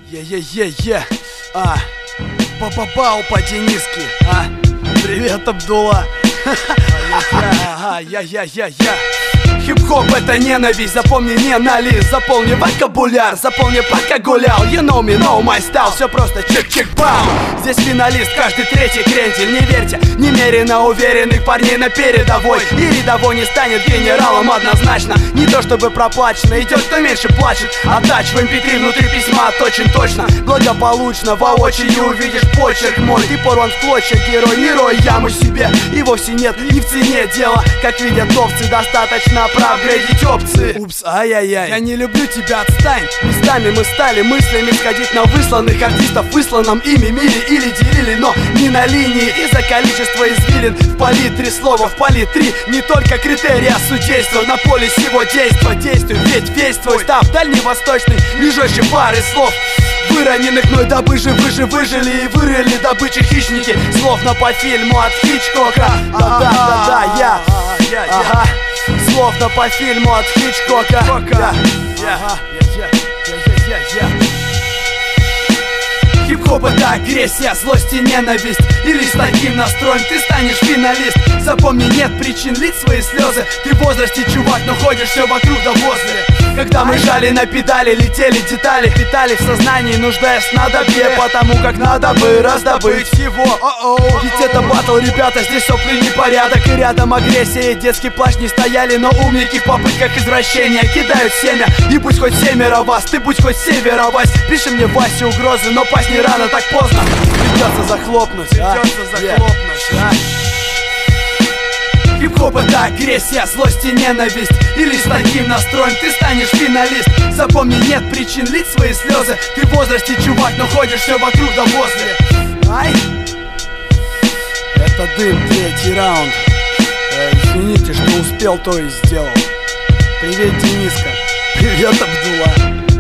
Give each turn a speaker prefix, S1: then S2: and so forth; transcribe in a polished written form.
S1: Е-е-е-е. Ба-ба-бау по-дениски. Привет, Абдулла. Я. Хип-хоп — это ненависть, запомни, не на лист. Заполни вокабуляр, запомни, пока гулял. You know me, know my style, все просто чик-чик-бау. Здесь финалист, каждый третий крендель. Не верьте, немерено уверенных парней на передовой. И рядовой не станет генералом однозначно. Не то чтобы проплачено, идет кто меньше плачет. Отдач в MP3 внутри письма точен точно. Благополучно воочию увидишь почерк мой. Ты порван в клочья, герой, не рой яму себе. И вовсе нет, не в цене дело. Как видят овцы, достаточно проапгрейдить опции. Упс, ай-яй-яй. Я не люблю тебя, отстань. Местами мы стали мыслями сходить на высланных артистов, высланном ими мире или делили, но не на линии. Из-за количества извилин в палитре слова, в палитре не только критерии, а судейства. На поле сего действа, действуй, ведь весь твой став дальневосточный, не жестче пары слов. Выроненных мной добычи выжили и вырыли добычи хищники. Словно по фильму от Хичкока. Да-да-да-да, я. Словно по фильму от Хичкока. Хип-хоп — это агрессия, злость и ненависть. И лишь с таким настроем ты станешь финалист. Запомни, нет причин лить свои слезы. Ты в возрасте, чувак, но ходишь все вокруг да возле. Когда мы жали на педали, летели детали, питали в сознании, нуждаясь в снадобье. Потому как надо бы раздобыть всего. Ведь это батл, ребята, здесь сопли непорядок. И рядом агрессия и детский плащ не стояли. Но умники в попытках извращения кидают семя. И будь хоть семеро вас, ты будь хоть севера Вась. Пиши мне Васе угрозы, но пасть не рано, так поздно. Придется захлопнуть. Хип-хоп — это агрессия, злость и ненависть. И лишь с таким настроем ты станешь финалист. Запомни, нет причин лить свои слезы. Ты в возрасте, чувак, но ходишь все вокруг да возле. Ай! Это дым, третий раунд. Извините, что успел, то и сделал. Привет, Дениска. Привет, Абдулла.